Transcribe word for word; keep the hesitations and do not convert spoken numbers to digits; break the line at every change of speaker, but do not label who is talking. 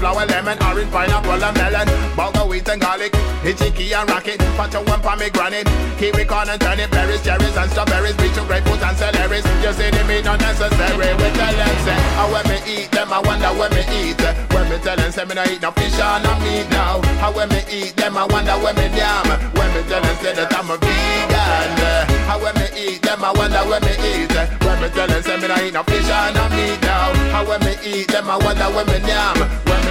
sunflower, lemon, orange, pineapple and melon. Bulgur wheat and garlic, hitchiki and rocket. Patch one pomegranate, kiwi, corn and turnip, berries, cherries and strawberries, beetroot, grapefruit and celeries. You see the meat not necessary. We tell them say, I when me eat them, I wonder when me eat. When me tell them say me no eat no fish or no meat now. How when me eat them, I wonder when me yam. When me tell them say that I'm a vegan. How when me eat them, I wonder when me eat. When me tell them say me no eat no fish or no meat now. How when me eat them, I wonder when me yam. When me